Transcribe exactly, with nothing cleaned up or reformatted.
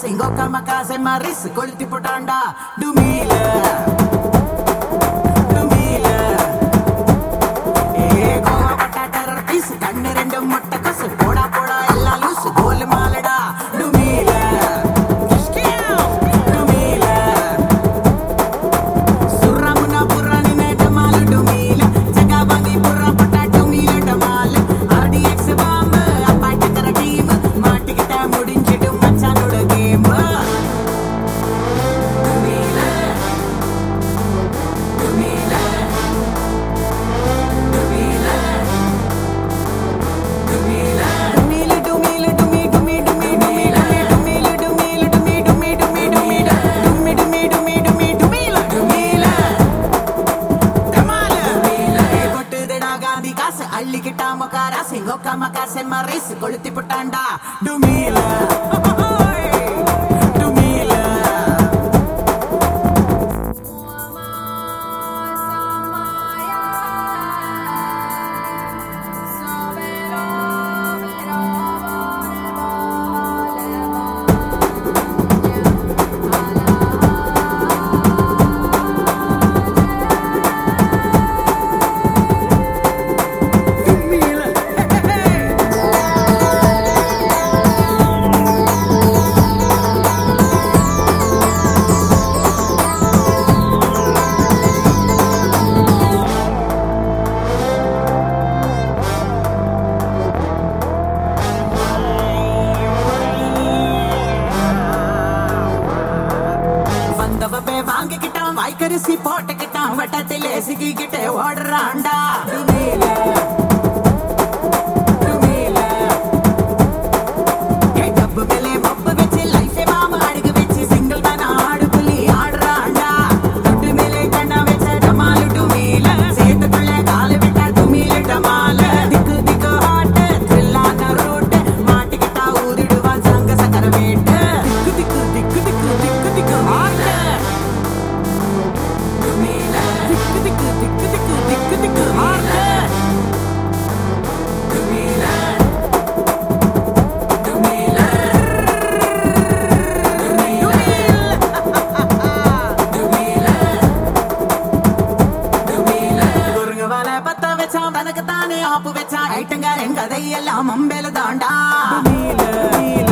Singoka makase maris கொளுத்தி போட்டாண்டா டுமீல டுமீல ஏ கோவப்பட்ட terror piece கண்ணு ரெண்டு மொட்டை கசு போடா போடா எல்லாம் லூசு கோல் மாலடா டுமீல டுமீல சுரமுனா புராணி நேட்ட மால டுமீல ஜகா வாங்கி புரா பட்டா டுமீல டமால ஆர்டிஎக்ஸ் பாம் அப்பாட்ட கர டீம் மாட்டிக்கிட்ட முடிஞ்சிடும் மச்சானோட கேம் அள்ளிக்கிட்டா மொக்காரா சிங்கோக்கா மக்காசே மறைஸ் கொளுத்தி போட்டாண்டா டுமீல டுமீல வாங்கிக்கிட்டான் வாய்க்கரிசி போட்டுக்கிட்டான் வட்டத்திலே சிக்கிக்கிட்டே ஓடுறான்டா டுமீல டுமீல ஏ டப்பு மேலே மப்பு வச்சு லைஃபே மாமா அழுகு வச்சு சிங்கிள் தான ஆடு புலி ஆடுறான்டா தொட்டு மேலே கண்ணா வச்ச டமாலு டுமீல சேத்துக்குள்ளே காலு விட்டா டுமீல டமால திக்கு திக்கு ஹாட்டு த்ரில்லான ரூட்டு மாட்டிக்கிட்டா ஊதிடுவான் சங்க சக்கர வேட்டு திக்கு திக்கு திக்கு திக்கு திக்கு திக்கு ஹாட்டு திக்கு திக்கு திக்கு திக்கு திக்கு ஹார்ட் டுமீல டுமீல டுமீல டுமீல குருங்க வால பத்த வச்சான் தனக்கு தானே ஆப்பு வச்சான் ஐட்டங்காரன் கதையெல்லாம் அம்பேல தாண்டா டுமீல